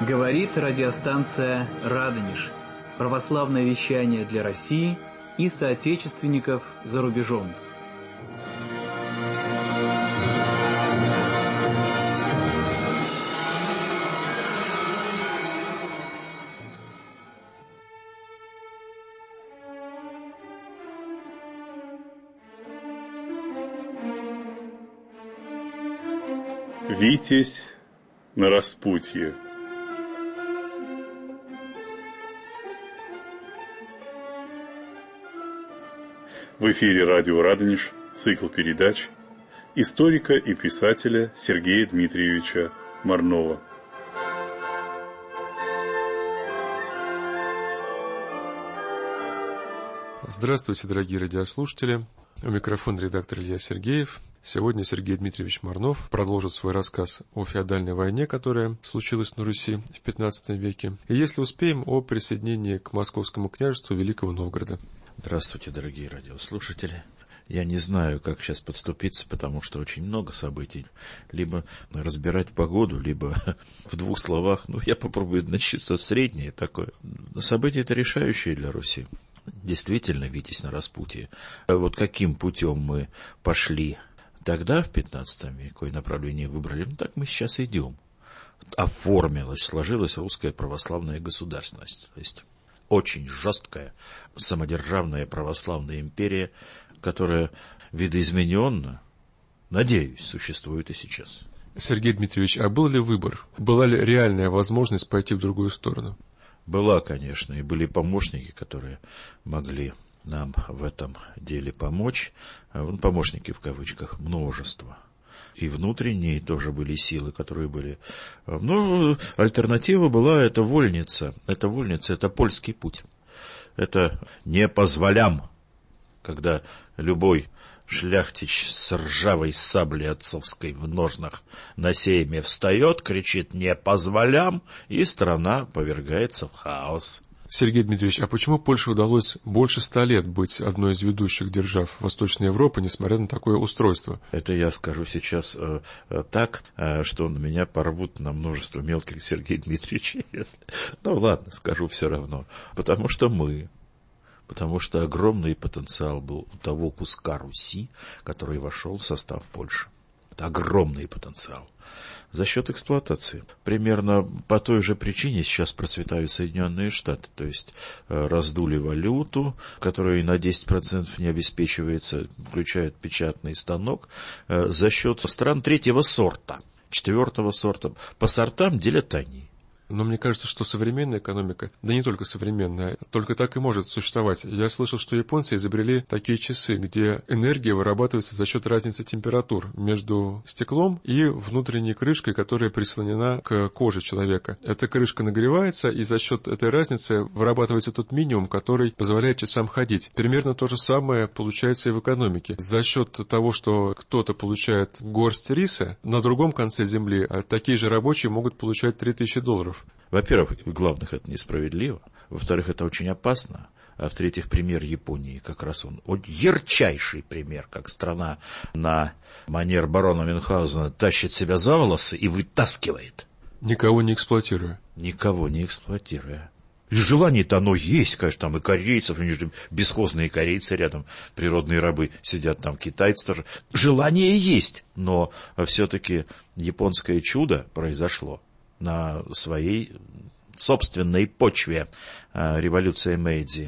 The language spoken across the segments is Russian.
Говорит радиостанция «Радонеж». Православное вещание для России и соотечественников за рубежом. Витязь на распутье. В эфире радио «Радонеж», цикл передач историка и писателя Сергея Дмитриевича Марнова. Здравствуйте, дорогие радиослушатели. У микрофона редактор Илья Сергеев. Сегодня Сергей Дмитриевич Марнов продолжит свой рассказ о феодальной войне, которая случилась на Руси в XV веке. И, если успеем, о присоединении к Московскому княжеству Великого Новгорода. Здравствуйте, дорогие радиослушатели. Я не знаю, как сейчас подступиться, потому что очень много событий. Либо разбирать погоду, либо в двух словах. Я попробую начать что-то среднее такое. События это решающие для Руси. Действительно, Витязь на распутье. Вот каким путем мы пошли тогда, в 15 веке, какое направление выбрали, так мы сейчас идем. Оформилась, сложилась русская православная государственность. То есть очень жесткая самодержавная православная империя, которая видоизмененно, надеюсь, существует и сейчас. Сергей Дмитриевич, а был ли выбор? Была ли реальная возможность пойти в другую сторону? Была, конечно, и были помощники, которые могли нам в этом деле помочь. Помощники в кавычках множество. И внутренние тоже были силы, которые были. Но альтернатива была это вольница. Это вольница, это польский путь. Это не позволям, когда любой шляхтич с ржавой саблей отцовской в ножнах на сейме встает, кричит «не позволям», и страна повергается в хаос. Сергей Дмитриевич, а почему Польше удалось больше 100 лет быть одной из ведущих держав Восточной Европы, несмотря на такое устройство? Это я скажу сейчас так, что на меня порвут на множество мелких Сергей Дмитриевич. Ладно, скажу все равно. Потому что огромный потенциал был у того куска Руси, который вошел в состав Польши. Это огромный потенциал. За счет эксплуатации. Примерно по той же причине сейчас процветают Соединенные Штаты. То есть раздули валюту, которая на 10% не обеспечивается, включает печатный станок, за счет стран третьего сорта, четвертого сорта. По сортам делят они. Но мне кажется, что современная экономика, да не только современная, только так и может существовать. Я слышал, что японцы изобрели такие часы, где энергия вырабатывается за счет разницы температур между стеклом и внутренней крышкой, которая прислонена к коже человека. Эта крышка нагревается, и за счет этой разницы вырабатывается тот минимум, который позволяет часам ходить. Примерно то же самое получается и в экономике. За счет того, что кто-то получает горсть риса, на другом конце земли такие же рабочие могут получать $3000. Во-первых, главных это несправедливо. Во-вторых, это очень опасно. А в-третьих, пример Японии, как раз он ярчайший пример, как страна на манер барона Мюнхгаузена тащит себя за волосы и вытаскивает. Никого не эксплуатируя. Никого не эксплуатируя. И желание-то оно есть, конечно, там и корейцев, они же бесхозные корейцы рядом, природные рабы сидят там, китайцы тоже. Желание есть, но все-таки японское чудо произошло на своей собственной почве. Революция Мэйдзи.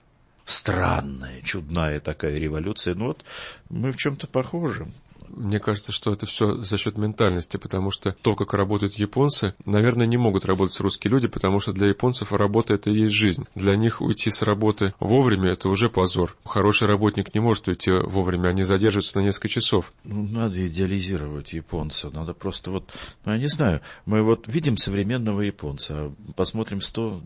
Странная, чудная такая революция. Мы в чем-то похожи. Мне кажется, что это все за счет ментальности, потому что то, как работают японцы, наверное, не могут работать русские люди, потому что для японцев работа — это и есть жизнь. Для них уйти с работы вовремя — это уже позор. Хороший работник не может уйти вовремя, они задерживаются на несколько часов. Надо идеализировать японца, надо просто я не знаю, мы видим современного японца, посмотрим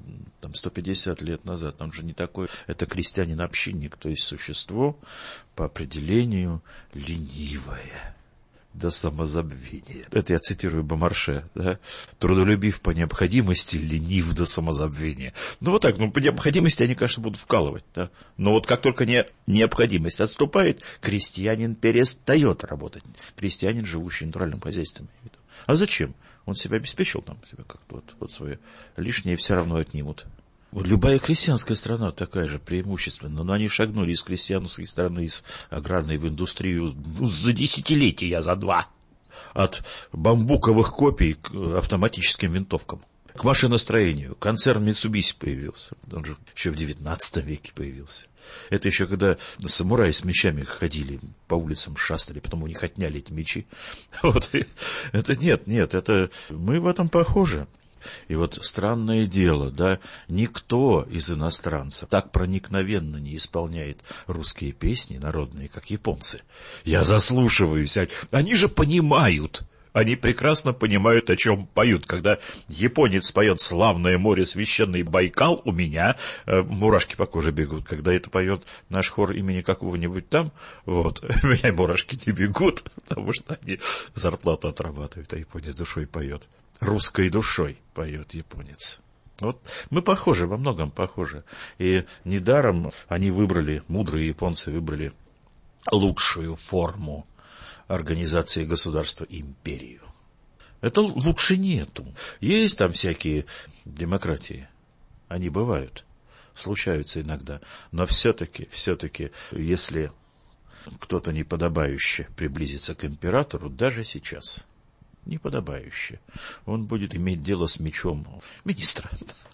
100-150 лет назад, он же не такой, это крестьянин-общинник, то есть существо по определению ленивое до самозабвения. Это я цитирую Бомарше, да? Трудолюбив по необходимости, ленив до самозабвения. По необходимости они, конечно, будут вкалывать, да? Но как только необходимость отступает, крестьянин перестает работать. Крестьянин, живущий в натуральном хозяйстве. А зачем? Он себя обеспечил там, себя как-то вот свое лишнее все равно отнимут. Вот любая крестьянская страна такая же преимущественная, но они шагнули из крестьянской страны, из аграрной в индустрию за десятилетия, за 2. От бамбуковых копий к автоматическим винтовкам, к машиностроению. Концерн Mitsubishi появился, он же еще в 19 веке появился. Это еще когда самураи с мечами ходили, по улицам шастали, потом у них отняли эти мечи. Вот. Это нет, это мы в этом похожи. И вот странное дело, да, никто из иностранцев так проникновенно не исполняет русские песни народные, как японцы. Я заслушиваюсь, они же понимают. Они прекрасно понимают, о чем поют. Когда японец поет «Славное море, священный Байкал», у меня мурашки по коже бегут. Когда это поет наш хор имени какого-нибудь там, вот, у меня мурашки не бегут, потому что они зарплату отрабатывают, а японец душой поет. Русской душой поет японец. Вот мы похожи, во многом похожи. И недаром они выбрали, мудрые японцы выбрали лучшую форму организации государства империю. Это лучше нету. Есть там всякие демократии. Они бывают, случаются иногда. Но все-таки, если кто-то неподобающе приблизится к императору, даже сейчас, неподобающе, он будет иметь дело с мечом министра.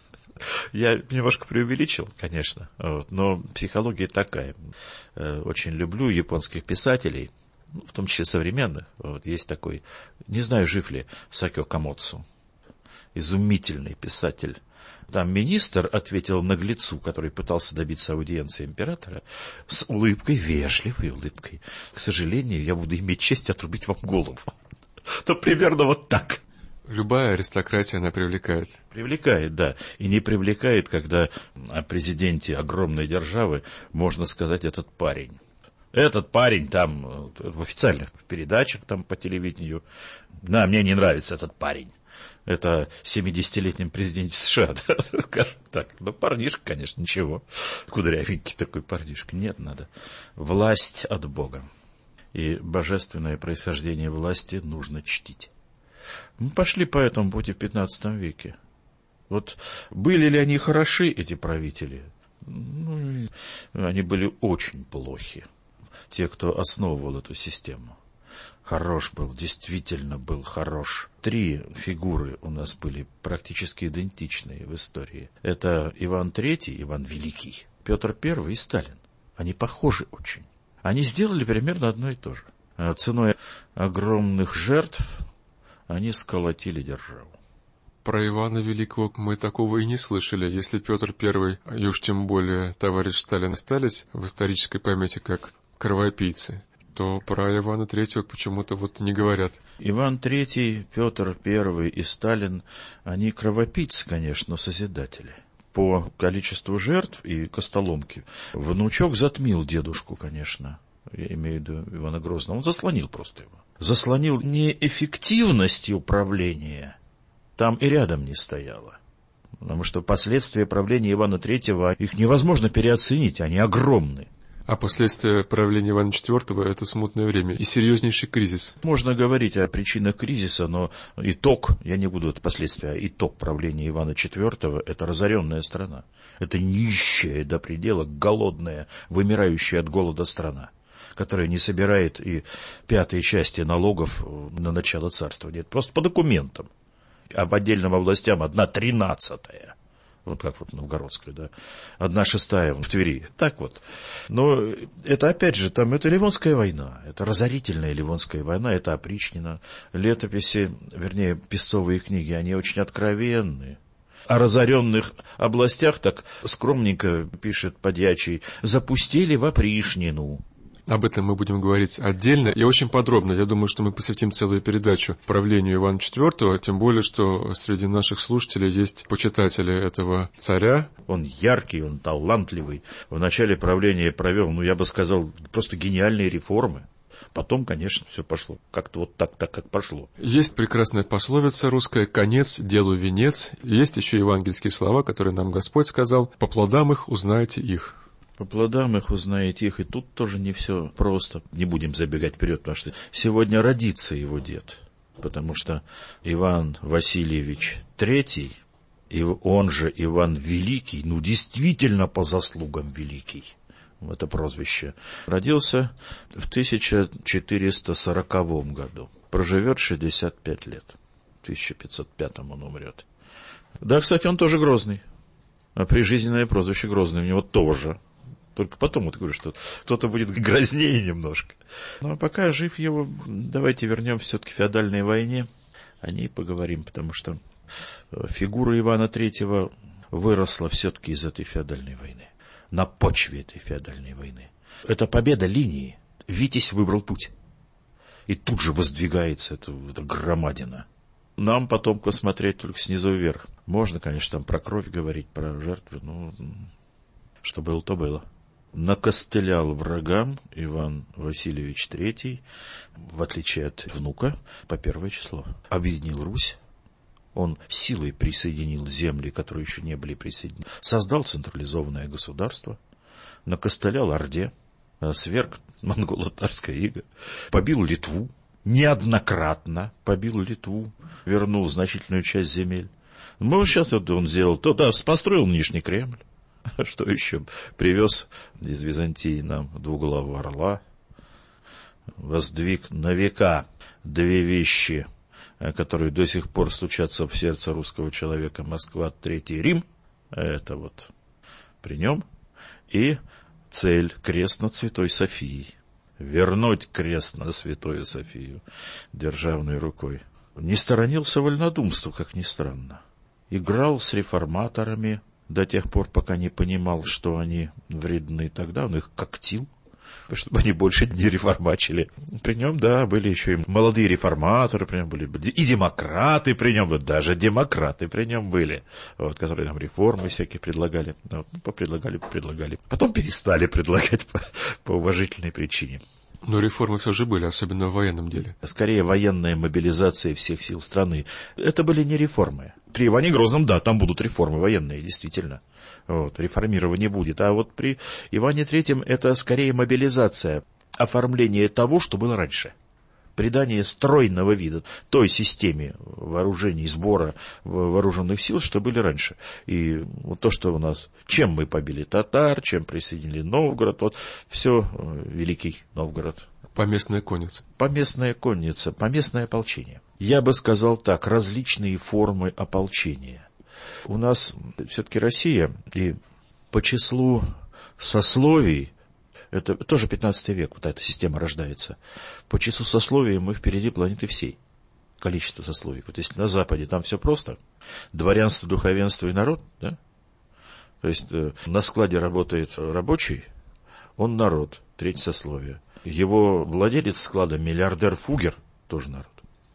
Я немножко преувеличил, конечно, но психология такая. Очень люблю японских писателей, в том числе современных. Вот есть такой, не знаю, жив ли, Сакё Камоцу, изумительный писатель. Там министр ответил наглецу, который пытался добиться аудиенции императора, с улыбкой, вежливой улыбкой: к сожалению, я буду иметь честь отрубить вам голову. То примерно вот так. Любая аристократия, она привлекает. Привлекает, да. И не привлекает, когда о президенте огромной державы можно сказать «этот парень». Этот парень там в официальных передачах там по телевидению. Да, мне не нравится этот парень. Это 70-летнем президенте США, да, скажем так. Ну, парнишка, конечно, ничего. Кудрявенький такой парнишка. Нет, надо. Власть от Бога. И божественное происхождение власти нужно чтить. Мы пошли по этому пути в 15 веке. Вот были ли они хороши, эти правители? Ну, они были очень плохи. Те, кто основывал эту систему. Хорош был, действительно был хорош. 3 фигуры у нас были практически идентичные в истории. Это Иван III, Иван Великий, Петр I и Сталин. Они похожи очень. Они сделали примерно одно и то же. Ценой огромных жертв они сколотили державу. Про Ивана Великого мы такого и не слышали. Если Петр I, и уж тем более товарищ Сталин, остались в исторической памяти как кровопийцы, то про Ивана III почему-то вот не говорят. Иван III, Петр I и Сталин, они кровопийцы, конечно, но созидатели. По количеству жертв и костоломки внучок затмил дедушку, конечно. Я имею в виду Ивана Грозного. Он заслонил просто его. Заслонил неэффективностью правления. Там и рядом не стояло. Потому что последствия правления Ивана III, их невозможно переоценить, они огромны. А последствия правления Ивана IV – это смутное время и серьезнейший кризис. Можно говорить о причинах кризиса, но итог, я не буду это последствия, а итог правления Ивана IV – это разоренная страна. Это нищая до предела, голодная, вымирающая от голода страна, которая не собирает и 5 части налогов на начало царствования. Это просто по документам. А по отдельным областям 1/13. Вот как вот Новгородская, да. 1/6 в Твери. Так вот. Но это, опять же, там это Ливонская война. Это разорительная Ливонская война. Это опричнина. Летописи, вернее, песцовые книги, они очень откровенны. О разоренных областях так скромненько пишет Подьячий: запустили в опричнину. Об этом мы будем говорить отдельно и очень подробно. Я думаю, что мы посвятим целую передачу правлению Ивана IV, тем более, что среди наших слушателей есть почитатели этого царя. Он яркий, он талантливый. В начале правления провел, я бы сказал, просто гениальные реформы. Потом, конечно, все пошло как-то вот так, как пошло. Есть прекрасная пословица русская: «Конец делу венец». Есть еще евангельские слова, которые нам Господь сказал: «По плодам их узнаете их». По плодам их узнаете их, и тут тоже не все просто. Не будем забегать вперед, потому что сегодня родится его дед. потому что Иван Васильевич III, и он же Иван Великий, действительно по заслугам великий, это прозвище, родился в 1440 году, проживет 65 лет, в 1505 он умрет. Да, кстати, он тоже Грозный, а прижизненное прозвище Грозный у него тоже. Только потом вот говорю, что кто-то будет грознее немножко. Ну, а пока жив его, давайте вернемся все-таки к феодальной войне. О ней поговорим, потому что фигура Ивана III выросла все-таки из этой феодальной войны. На почве этой феодальной войны. Это победа линии. Витязь выбрал путь. И тут же воздвигается эта громадина. Нам, потомкам, смотреть только снизу вверх. Можно, конечно, там про кровь говорить, про жертвы, но что было, то было. Накостылял врагам Иван Васильевич III, в отличие от внука, по первое число. Объединил Русь. Он силой присоединил земли, которые еще не были присоединены. Создал централизованное государство. Накостылял Орде. Сверг монголо-татарское иго. Побил Литву. Неоднократно побил Литву. Вернул значительную часть земель. Ну, сейчас это он сделал. Построил Нижний Кремль. Что еще? Привез из Византии нам двуглавого орла. Воздвиг на века две вещи, которые до сих пор стучатся в сердце русского человека. Москва, Третий Рим. Это вот при нем. И цель — крест над Святой Софией. Вернуть крест на Святую Софию державной рукой. Не сторонился вольнодумства, как ни странно. Играл с реформаторами до тех пор, пока не понимал, что они вредны. Тогда он их когтил, чтобы они больше не реформачили. При нем, да, были еще и молодые реформаторы, при нем были и демократы, при нем, даже демократы при нем были, вот, которые нам реформы всякие предлагали. Вот, предлагали. Потом перестали предлагать по уважительной причине. Но реформы все же были, особенно в военном деле. Скорее, военная мобилизация всех сил страны. Это были не реформы. При Иване Грозном, да, там будут реформы военные, действительно. Вот, реформирования будет. А вот при Иване Третьем это скорее мобилизация, оформление того, что было раньше. Придание стройного вида той системе вооружений, сбора вооруженных сил, что были раньше. И вот то, что у нас... Чем мы побили татар, чем присоединили Новгород, вот все Великий Новгород. Поместная конница. Поместная конница, поместное ополчение. Я бы сказал так, различные формы ополчения. У нас все-таки Россия, и по числу сословий, это тоже 15 век, вот эта система рождается. По числу сословий мы впереди планеты всей. Количество сословий. Вот если на Западе там все просто. Дворянство, духовенство и народ, да? То есть на складе работает рабочий, он народ, третье сословие. Его владелец склада, миллиардер Фугер, тоже народ.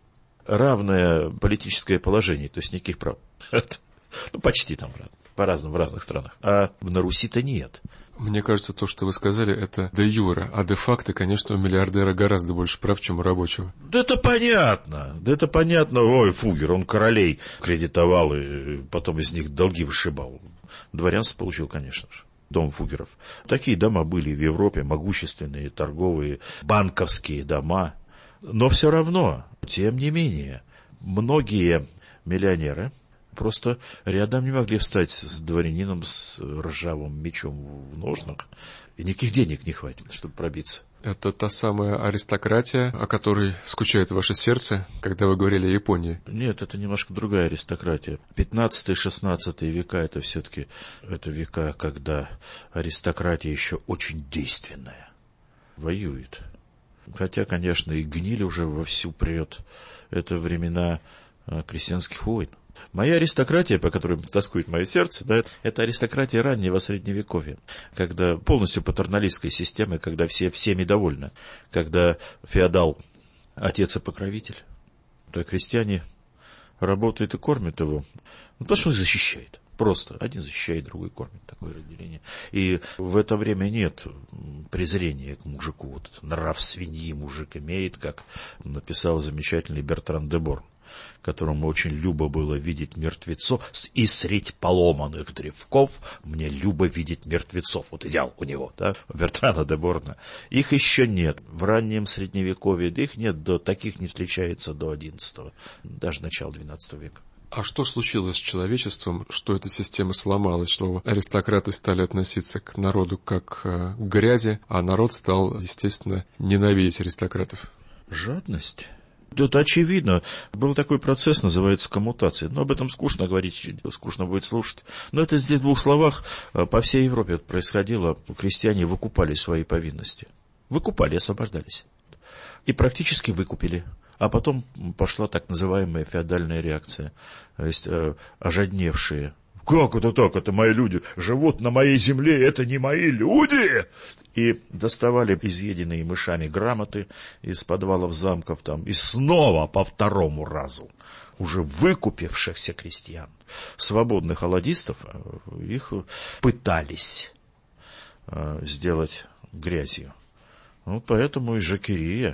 Равное политическое положение, то есть никаких прав. Ну, почти там по-разному, в разных странах. А на Руси-то нет. Мне кажется, то, что вы сказали, это де юре, а де факто, конечно, у миллиардера гораздо больше прав, чем у рабочего. Да это понятно. Ой, Фугер, он королей кредитовал и потом из них долги вышибал. Дворянство получил, конечно же. Дом Фугеров. Такие дома были в Европе, могущественные, торговые, банковские дома. Но все равно, тем не менее, многие миллионеры просто рядом не могли встать с дворянином с ржавым мечом в ножнах. И никаких денег не хватит, чтобы пробиться. Это та самая аристократия, о которой скучает ваше сердце, когда вы говорили о Японии? Нет, это немножко другая аристократия. 15-16 века это все-таки века, когда аристократия еще очень действенная. Воюет. Хотя, конечно, и гниль уже вовсю прет. Это времена крестьянских войн. Моя аристократия, по которой тоскует мое сердце, да, это аристократия раннего Средневековья, когда полностью патерналистская система, когда всеми довольны, когда феодал — отец и покровитель, то крестьяне работают и кормят его, то, что он защищает. Просто один защищает, другой кормит. Такое разделение. И в это время нет презрения к мужику. Вот нрав свиньи мужик имеет, как написал замечательный Бертран де Борн. которому очень любо было видеть мертвецов, и средь поломанных древков мне любо видеть мертвецов. Вот идеал у него, да, у Бертрана де Борна. Их еще нет. В раннем Средневековье их нет, таких не встречается до XI, даже начала XII века. А что случилось с человечеством, что эта система сломалась, что аристократы стали относиться к народу как к грязи, а народ стал, естественно, ненавидеть аристократов? Жадность. Это очевидно. Был такой процесс, называется коммутация. Но об этом скучно говорить, скучно будет слушать. Но это здесь в двух словах. По всей Европе это происходило. Крестьяне выкупали свои повинности. Выкупали, освобождались. И практически выкупили. А потом пошла так называемая феодальная реакция. То есть ожадневшие. Как это так? Это мои люди живут на моей земле, это не мои люди! И доставали изъеденные мышами грамоты из подвалов замков там, и снова по второму разу уже выкупившихся крестьян, свободных аладистов, их пытались сделать грязью. Вот поэтому и жакерея.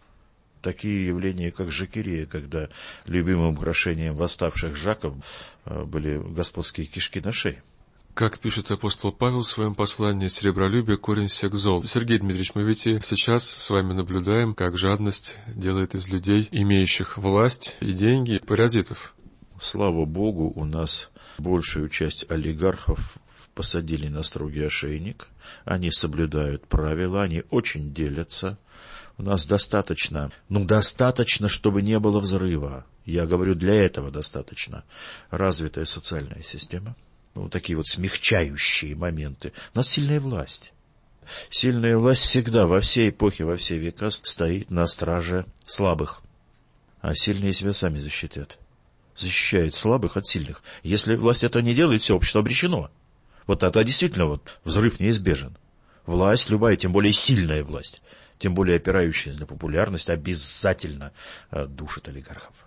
Такие явления, как жакерея, когда любимым украшением восставших жаков были господские кишки на шее. Как пишет апостол Павел в своем послании, серебролюбие – корень всех зол. Сергей Дмитриевич, мы ведь и сейчас с вами наблюдаем, как жадность делает из людей, имеющих власть и деньги, паразитов. Слава Богу, у нас большую часть олигархов посадили на строгий ошейник. Они соблюдают правила, они очень делятся. У нас достаточно, чтобы не было взрыва. Я говорю, для этого достаточно развитая социальная система. Такие вот смягчающие моменты. У нас сильная власть. Сильная власть всегда, во все эпохи, во все века стоит на страже слабых. А сильные себя сами защитят. Защищает слабых от сильных. Если власть этого не делает, все общество обречено. Вот это действительно взрыв неизбежен. Власть, любая, тем более сильная власть, тем более опирающаяся на популярность, обязательно душит олигархов.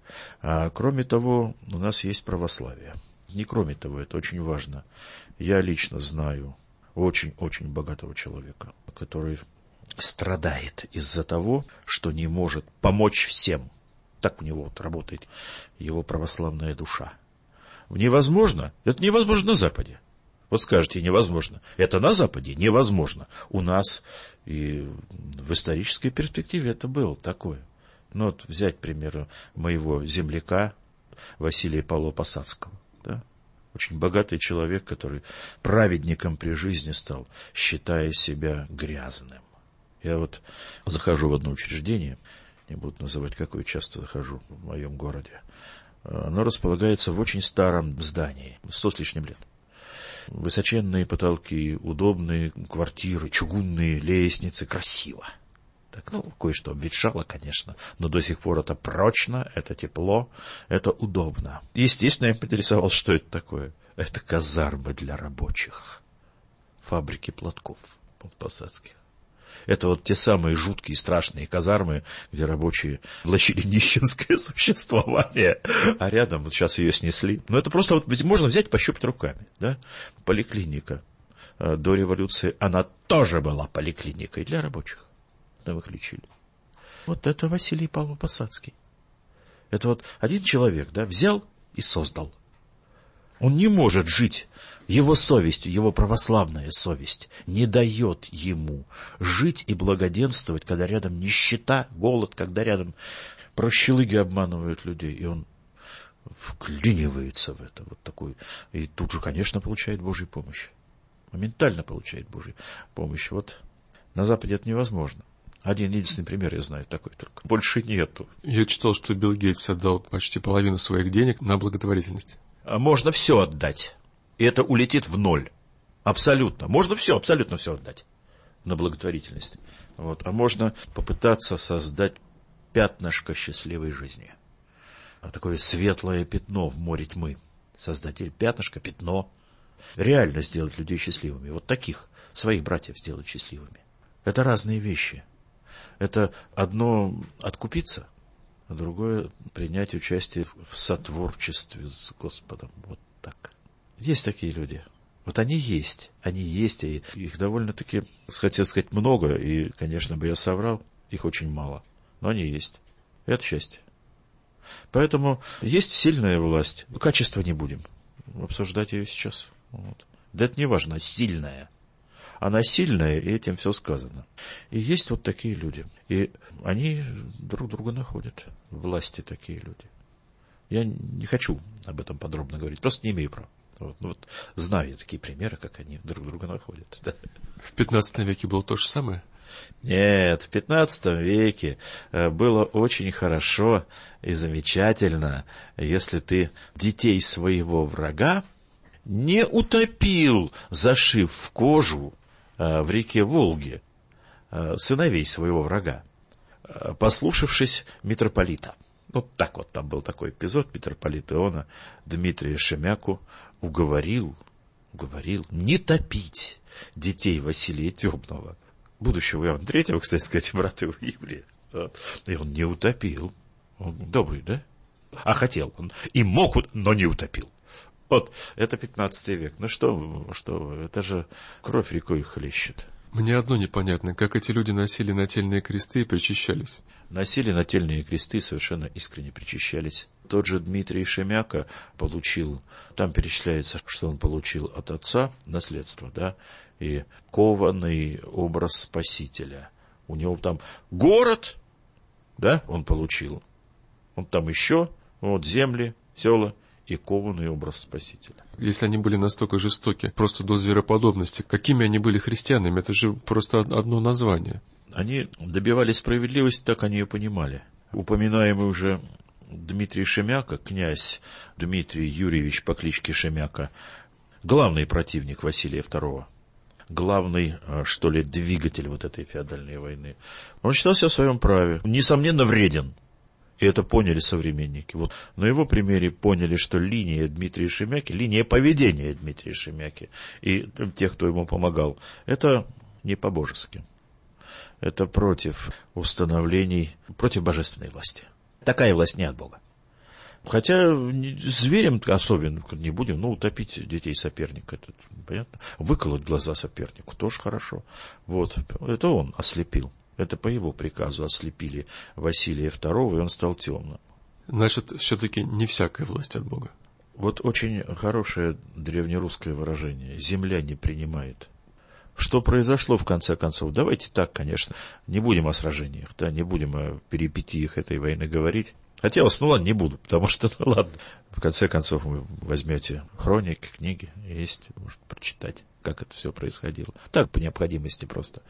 А кроме того, у нас есть православие. Не кроме того, это очень важно. Я лично знаю очень-очень богатого человека, который страдает из-за того, что не может помочь всем. Так у него работает его православная душа. Невозможно? Это невозможно на Западе. Вот скажете, невозможно. Это на Западе невозможно. У нас и в исторической перспективе это было такое. Вот взять, к примеру, моего земляка Василия Павлова Посадского. Да? Очень богатый человек, который праведником при жизни стал, считая себя грязным. Я захожу в одно учреждение, не буду называть, какое часто захожу в моем городе. Оно располагается в очень старом здании, 100 с лишним лет. Высоченные потолки, удобные квартиры, чугунные лестницы, красиво. Так, кое-что обветшало, конечно, но до сих пор это прочно, это тепло, это удобно. Естественно, я поинтересовался, что это такое. Это казармы для рабочих. Фабрики платков посадских. Это те самые жуткие, страшные казармы, где рабочие влачили нищенское существование. А рядом, сейчас ее снесли. Но это просто ведь можно взять, пощупать руками. Да? Поликлиника. До революции она тоже была поликлиникой для рабочих. Там их лечили. Это Василий Павлов Посадский. Это один человек, да, взял и создал. Он не может жить. Его совесть, его православная совесть не дает ему жить и благоденствовать, когда рядом нищета, голод, когда рядом прощелыги обманывают людей. И он вклинивается в это. Такой. И тут же, конечно, получает Божью помощь. Моментально получает Божью помощь. На Западе это невозможно. Один единственный пример я знаю такой только. Больше нету. Я читал, что Билл Гейтс отдал почти половину своих денег на благотворительность. Можно все отдать, и это улетит в ноль. Абсолютно. Можно абсолютно все отдать на благотворительность. А можно попытаться создать пятнышко счастливой жизни. Такое светлое пятно в море тьмы. Создать пятнышко, пятно. Реально сделать людей счастливыми. Таких, своих братьев сделать счастливыми. Это разные вещи. Это одно откупиться, а другое принять участие в сотворчестве с Господом. Так. Есть такие люди. Они есть, и их довольно-таки, хотел сказать, много, и, конечно, бы я соврал, их очень мало. Но они есть. Это счастье. Поэтому есть сильная власть. Качество не будем обсуждать ее сейчас. Вот. Да это не важно, сильная. Она сильная, и этим все сказано. И есть вот такие люди. И они друг друга находят. Власти такие люди. Я не хочу об этом подробно говорить, просто не имею права. Вот знаю я такие примеры, как они друг друга находят. Да. В 15 веке было то же самое? Нет, в 15 веке было очень хорошо и замечательно, если ты детей своего врага не утопил, зашив в кожу в реке Волге сыновей своего врага, послушавшись митрополита. Вот так вот там был такой эпизод. Митрополит Иона Дмитрия Шемяку уговорил не топить детей Василия Темного, будущего Иоанна III, кстати сказать, брата его Еврея. И он не утопил. Он добрый, да? А хотел он. И мог, но не утопил. Вот, это 15 век. Ну что вы, это же кровь рекой хлещет. Мне одно непонятно, как эти люди носили нательные кресты и причащались. Носили нательные кресты, совершенно искренне причащались. Тот же Дмитрий Шемяка получил, там перечисляется, что он получил от отца наследство, да, и кованный образ Спасителя. У него там город, да, он получил. Он там еще, вот земли, села и кованный образ Спасителя. Если они были настолько жестоки, просто до звероподобности, какими они были христианами? Это же просто одно название. Они добивались справедливости, так они ее понимали. Упоминаемый уже Дмитрий Шемяка, князь Дмитрий Юрьевич по кличке Шемяка, главный противник Василия II, главный, что ли, двигатель вот этой феодальной войны. Он считал себя в своем праве, несомненно, вреден. И это поняли современники. Вот на его примере поняли, что линия Дмитрия Шемяки, линия поведения Дмитрия Шемяки и тех, кто ему помогал, это не по-божески. Это против установлений, против божественной власти. Такая власть не от Бога. Хотя зверем особенно не будем, утопить детей соперника, это понятно. Выколоть глаза сопернику тоже хорошо. Вот, это он ослепил. Это по его приказу ослепили Василия II, и он стал темным. Значит, все-таки не всякая власть от Бога. Вот очень хорошее древнерусское выражение. Земля не принимает. Что произошло в конце концов? Давайте так, конечно, не будем о сражениях, да, не будем о перипетиях этой войны говорить. Хотелось, ладно, не буду, потому что, ладно. В конце концов, вы возьмете хроники, книги, есть, можете прочитать, как это все происходило. Так, по необходимости просто.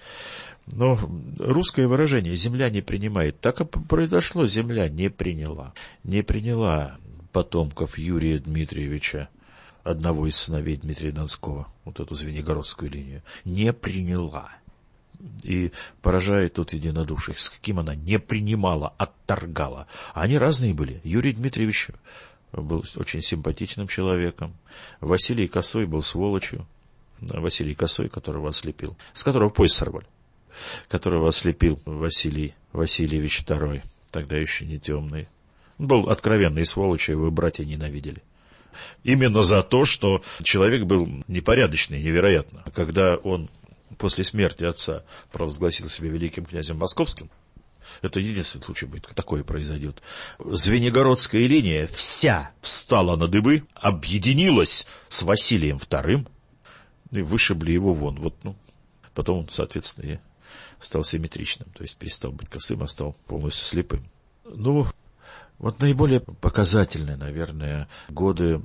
Но русское выражение «земля не принимает», так и произошло, земля не приняла. Не приняла потомков Юрия Дмитриевича, одного из сыновей Дмитрия Донского, вот эту звенигородскую линию, не приняла. И поражает тут единодушие, с каким она не принимала, отторгала. Они разные были. Юрий Дмитриевич был очень симпатичным человеком. Василий Косой был сволочью. Василий Косой, которого ослепил, с которого пояс сорвали, которого ослепил Василий Васильевич II, тогда еще не темный. Он был откровенный сволочь, его братья ненавидели. Именно за то, что человек был непорядочный, невероятно. Когда он после смерти отца провозгласил себя великим князем московским, это единственный случай будет, такое произойдет. Звенигородская линия вся встала на дыбы, объединилась с Василием II и вышибли его вон. Вот, потом он, соответственно, и стал симметричным, то есть перестал быть косым, а стал полностью слепым. Вот наиболее показательные, наверное, годы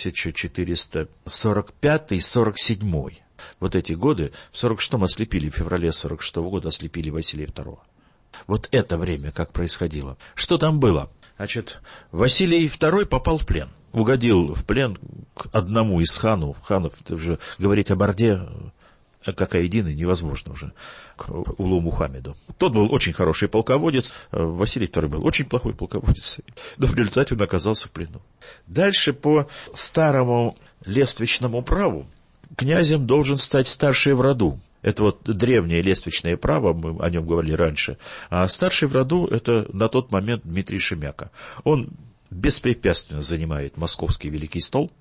1445-47. Вот эти годы, в 46-м ослепили, в феврале 46-го года ослепили Василия II. Вот это время как происходило. Что там было? Значит, Василий II попал в плен. Угодил в плен к одному из ханов. Это уже говорить об Орде, как о единой, невозможно уже, к Улу Мухаммеду. Тот был очень хороший полководец, Василий II был очень плохой полководец. Но в результате он оказался в плену. Дальше по старому лествичному праву князем должен стать старший в роду. Это вот древнее лествичное право, мы о нем говорили раньше. А старший в роду — это на тот момент Дмитрий Шемяка. Он беспрепятственно занимает московский Великий стол.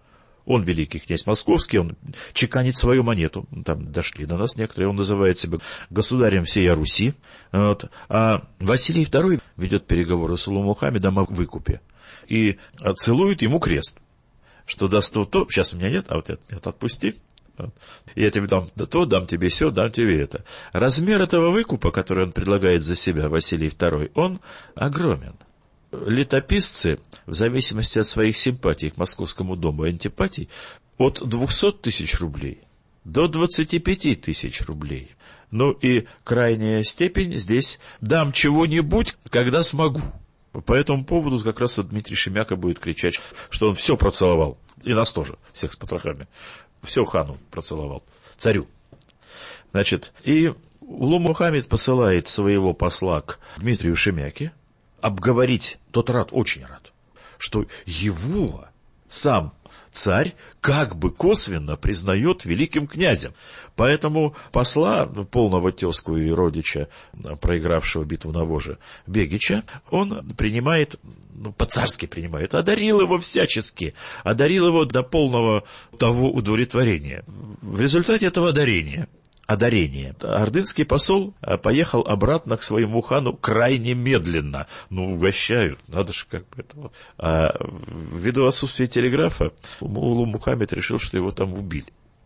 Он великий князь московский, он чеканит свою монету. Там дошли до нас некоторые, он называет себя государем всей Руси. Вот. А Василий II ведет переговоры с Улу Мухаммедом о выкупе. И целует ему крест. Что даст то, сейчас у меня нет, а вот это отпусти. Я тебе дам то, дам тебе сё, дам тебе это. Размер этого выкупа, который он предлагает за себя, Василий II, он огромен. Летописцы, в зависимости от своих симпатий к Московскому дому и антипатий, от 200 тысяч рублей до 25 тысяч рублей. Ну и крайняя степень здесь «дам чего-нибудь, когда смогу». По этому поводу как раз Дмитрий Шемяка будет кричать, что он все процеловал. И нас тоже, всех с потрохами. Все хану процеловал, царю. Значит, и Улу Мухаммед посылает своего посла к Дмитрию Шемяке обговорить, тот рад, очень рад, что его сам царь как бы косвенно признает великим князем. Поэтому посла, полного тезку и родича, проигравшего битву на Воже, Бегича, он принимает, по-царски принимает, одарил его всячески, одарил его до полного того удовлетворения. В результате этого одарения ордынский посол поехал обратно к своему хану крайне медленно. Угощают, надо же как бы этого. А ввиду отсутствия телеграфа, Улу Мухаммед решил, что его там убили.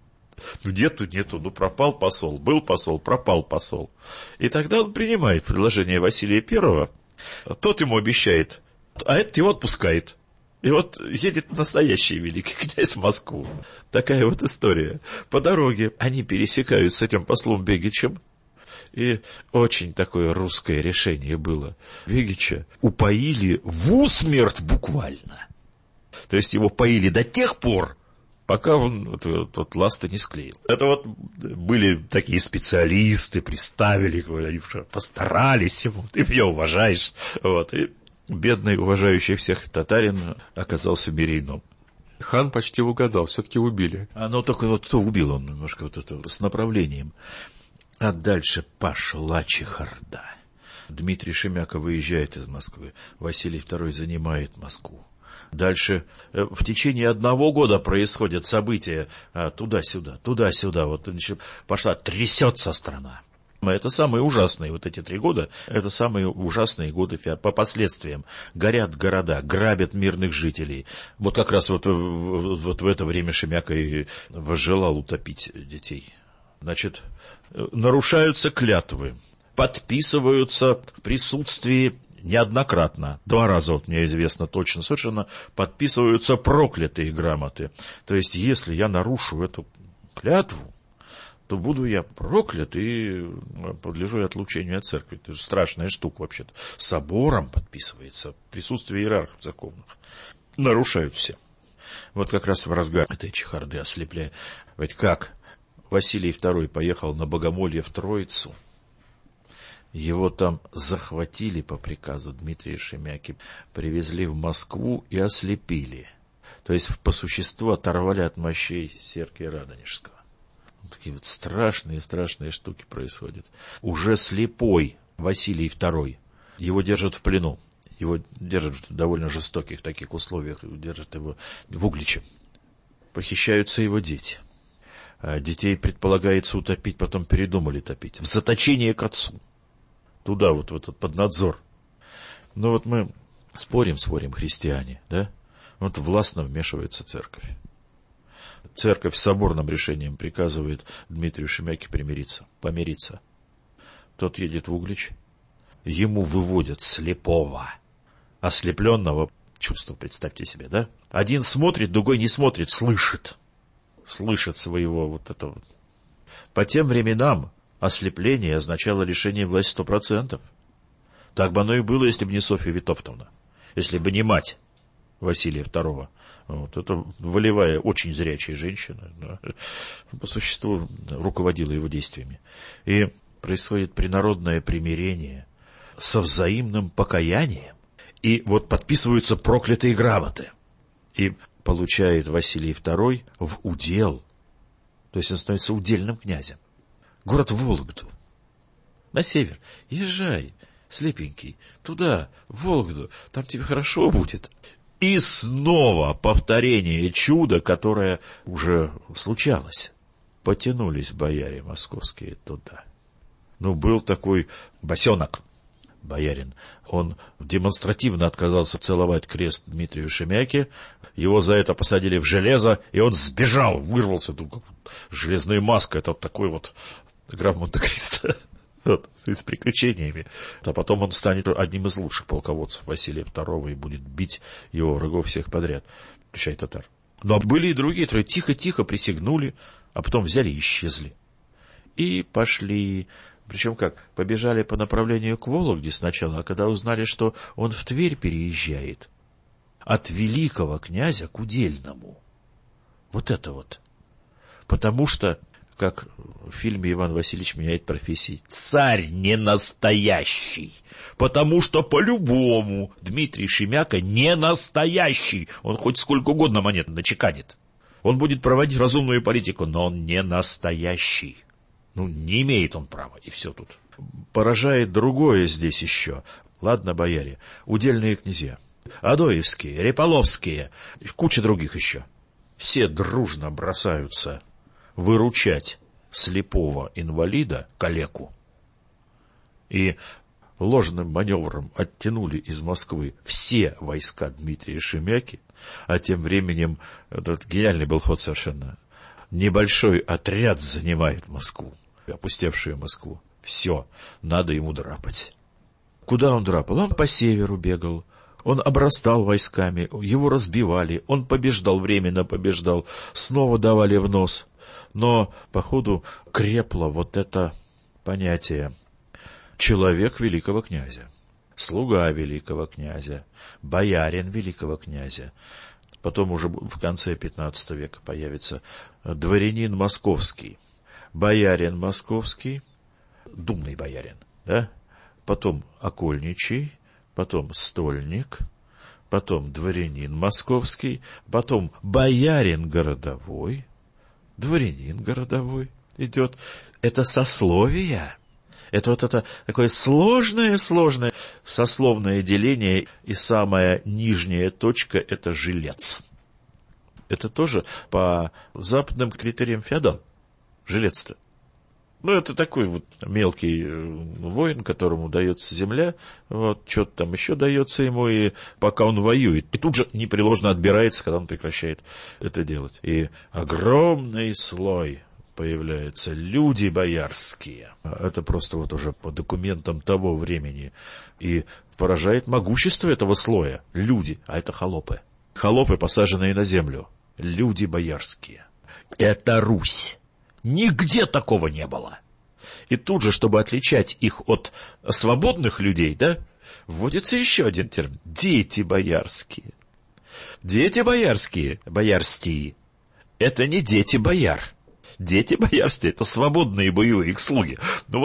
Нету, пропал посол, был посол, пропал посол. И тогда он принимает предложение Василия I, тот ему обещает, а этот его отпускает. И вот едет настоящий великий князь в Москву. Такая вот история. По дороге они пересекают с этим послом Бегичем. И очень такое русское решение было. Бегича упоили в усмерть буквально. То есть его поили до тех пор, пока он ласты не склеил. Это вот были такие специалисты, приставили, они постарались ему, ты меня уважаешь. Вот, и бедный, уважающий всех татарин оказался в мире ином. Хан почти угадал, все-таки убили. Только вот кто убил, он немножко вот это с направлением. А дальше пошла чехарда. Дмитрий Шемяка выезжает из Москвы, Василий II занимает Москву. Дальше в течение 1 года происходят события туда-сюда. Вот пошла, трясется страна. Это самые ужасные, вот эти 3 года, это самые ужасные годы по последствиям. Горят города, грабят мирных жителей. Вот как раз вот в это время Шемяка и возжелал утопить детей. Значит, нарушаются клятвы, подписываются в присутствии неоднократно, 2 раза, вот мне известно точно, совершенно подписываются проклятые грамоты. То есть, если я нарушу эту клятву, то буду я проклят и подлежу я отлучению от церкви. Это же страшная штука вообще-то. Собором подписывается в присутствии иерархов церковных. Нарушают все. Вот как раз в разгар этой чехарды ослепляя. Ведь как Василий II поехал на богомолье в Троицу, его там захватили по приказу Дмитрия Шемяки, привезли в Москву и ослепили. То есть, по существу, оторвали от мощей Сергия Радонежского. Такие вот страшные штуки происходят. Уже слепой Василий II, его держат в плену. Его держат в довольно жестоких таких условиях. Держат его в Угличе. Похищаются его дети. Детей предполагается утопить, потом передумали топить. В заточение к отцу. Туда вот в этот под надзор. Но вот мы спорим, христиане, да? Вот властно вмешивается церковь. Церковь соборным решением приказывает Дмитрию Шемяке помириться. Тот едет в Углич, ему выводят слепого, ослепленного, чувство, представьте себе, да? Один смотрит, другой не смотрит, слышит своего вот этого. По тем временам ослепление означало лишение власти 100%. Так бы оно и было, если бы не Софья Витовтовна, если бы не мать Василия II. Вот, это волевая, очень зрячая женщина, да, по существу руководила его действиями. И происходит принародное примирение со взаимным покаянием. И вот подписываются проклятые грамоты. И получает Василий II в удел, то есть он становится удельным князем, город Вологду, на север. Езжай, слепенький, туда, в Вологду, там тебе хорошо будет. И снова повторение чуда, которое уже случалось. Потянулись бояре московские туда. Был такой босенок, боярин. Он демонстративно отказался целовать крест Дмитрию Шемяке. Его за это посадили в железо, и он сбежал, вырвался. Железная маска, это такой граф Монте-Кристо. С приключениями. А потом он станет одним из лучших полководцев Василия II и будет бить его врагов всех подряд, включая татар. Но были и другие, которые тихо-тихо присягнули, а потом взяли и исчезли. И пошли. Причем побежали по направлению к Вологде сначала, а когда узнали, что он в Тверь переезжает, от великого князя к удельному. Потому что, как в фильме «Иван Васильевич меняет профессии», царь не настоящий, потому что по-любому Дмитрий Шемяка не настоящий. Он хоть сколько угодно монет начеканит. Он будет проводить разумную политику, но он не настоящий. Не имеет он права, и все тут. Поражает другое здесь еще. Ладно, бояре, удельные князья, Адоевские, Реполовские, куча других еще. Все дружно бросаются выручать слепого инвалида, калеку. И ложным маневром оттянули из Москвы все войска Дмитрия Шемяки, а тем временем, этот гениальный был ход совершенно, небольшой отряд занимает Москву, опустевшую Москву. Все, надо ему драпать. Куда он драпал? Он по северу бегал, он обрастал войсками, его разбивали, он побеждал, временно побеждал, снова давали в нос. Но, походу, крепло это понятие человек великого князя, слуга великого князя, боярин великого князя. Потом уже в конце 15 века появится дворянин московский, боярин московский, думный боярин, да? Потом окольничий, потом стольник, потом дворянин московский, потом боярин городовой, дворянин городовой идет. Это сословие. Это такое сложное сословное деление, и самая нижняя точка — это жилец. Это тоже по западным критериям феодал. Жилец-то. Это такой мелкий воин, которому дается земля, что-то там еще дается ему, и пока он воюет, и тут же непреложно отбирается, когда он прекращает это делать. И огромный слой появляются люди боярские. Это просто уже по документам того времени. И поражает могущество этого слоя. Люди, а это холопы. Холопы, посаженные на землю. Люди боярские. Это Русь. Нигде такого не было. И тут же, чтобы отличать их от свободных людей, вводится еще один термин. Дети боярские. Дети боярские, боярстии, это не дети бояр. Дети боярстия — это свободные боевые их слуги.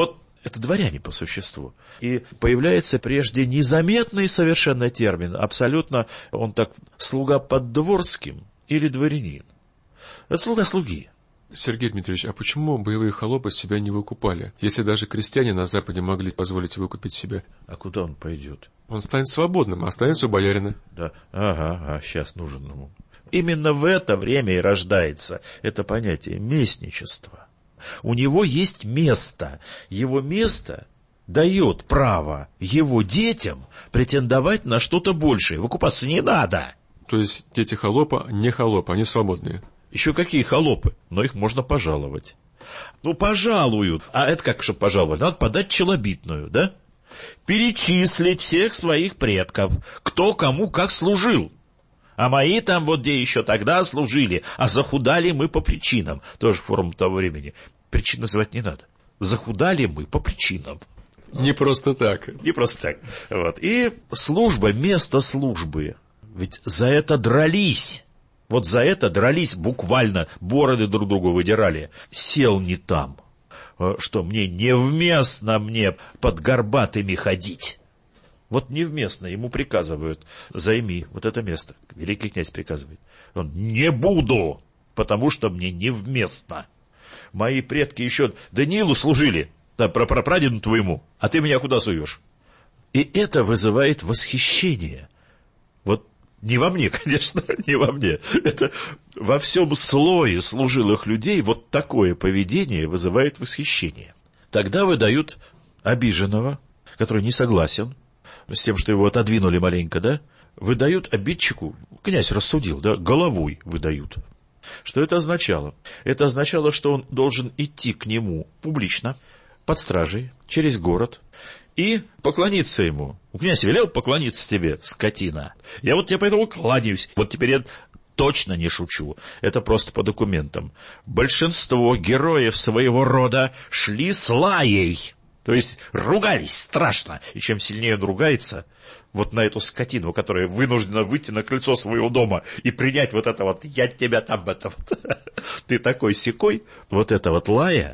Это дворяне по существу. И появляется прежде незаметный совершенно термин, абсолютно он слуга под дворским или дворянин. Это слуга слуги. Сергей Дмитриевич, а почему боевые холопы себя не выкупали, если даже крестьяне на Западе могли позволить выкупить себя? А куда он пойдет? Он станет свободным, останется у боярина. Да, сейчас нужен ему. Именно в это время и рождается это понятие местничества. У него есть место. Его место дает право его детям претендовать на что-то большее. Выкупаться не надо. То есть дети холопа не холопы, они свободные. Еще какие холопы? Но их можно пожаловать. Пожалуют. А это как, чтобы пожаловать? Надо подать челобитную, да? Перечислить всех своих предков, кто кому как служил. А мои там где еще тогда служили, а захудали мы по причинам. Тоже форма того времени. Причин называть не надо. Захудали мы по причинам. Не просто так. Не просто так. И служба, место службы. Ведь за это дрались. За это дрались буквально, бороды друг другу выдирали. Сел не там. Что, невместно мне под горбатыми ходить. Невместно, ему приказывают: займи это место. Великий князь приказывает. Он: не буду, потому что мне невместно. Мои предки еще Даниилу служили, прапрадеду твоему, а ты меня куда суешь? И это вызывает восхищение. Не во мне, конечно, не во мне. Это во всем слое служилых людей вот такое поведение вызывает восхищение. Тогда выдают обиженного, который не согласен с тем, что его отодвинули маленько, да, выдают обидчику, князь рассудил, да, головой выдают. Что это означало? Это означало, что он должен идти к нему публично, под стражей, через город, и поклониться ему. Князь велел поклониться тебе, скотина. Я вот тебе поэтому кланяюсь. Вот теперь я точно не шучу. Это просто по документам. Большинство героев своего рода шли с лаей. То есть ругались страшно. И чем сильнее он ругается, вот на эту скотину, которая вынуждена выйти на крыльцо своего дома и принять вот это вот «я тебя там это вот», ты такой-сякой, вот это вот лая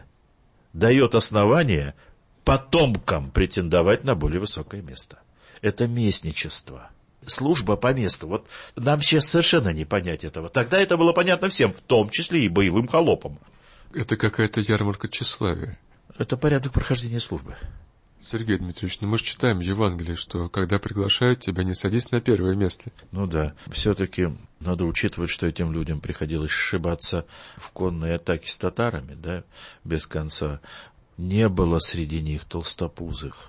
дает основание потомкам претендовать на более высокое место. Это местничество. Служба по месту. Вот нам сейчас совершенно не понять этого. Тогда это было понятно всем, в том числе и боевым холопам. Это какая-то ярмарка тщеславия. Это порядок прохождения службы. Сергей Дмитриевич, мы же читаем в Евангелии, что когда приглашают тебя, не садись на первое место. Ну да, все-таки надо учитывать, что этим людям приходилось сшибаться в конные атаки с татарами, да, без конца. Не было среди них толстопузых.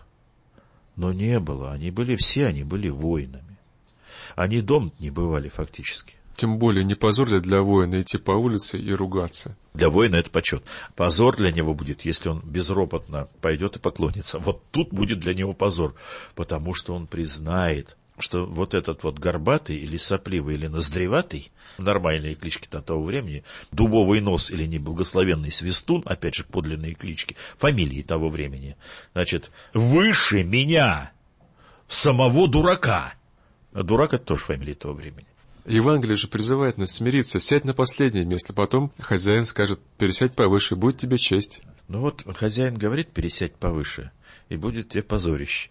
Но не было. Они были все, они были воинами. Они дома не бывали фактически. Тем более не позор ли для воина идти по улице и ругаться? Для воина это почет. Позор для него будет, если он безропотно пойдет и поклонится. Вот тут будет для него позор, потому что он признает, что вот этот вот горбатый или сопливый или ноздреватый, нормальные клички-то того времени, дубовый нос или неблагословенный свистун, опять же подлинные клички, фамилии того времени, значит, выше меня, самого дурака. А дурак это тоже фамилия того времени. Евангелие же призывает нас смириться, сядь на последнее место, потом хозяин скажет, пересядь повыше, будет тебе честь. Ну вот хозяин говорит, пересядь повыше, и будет тебе позорище.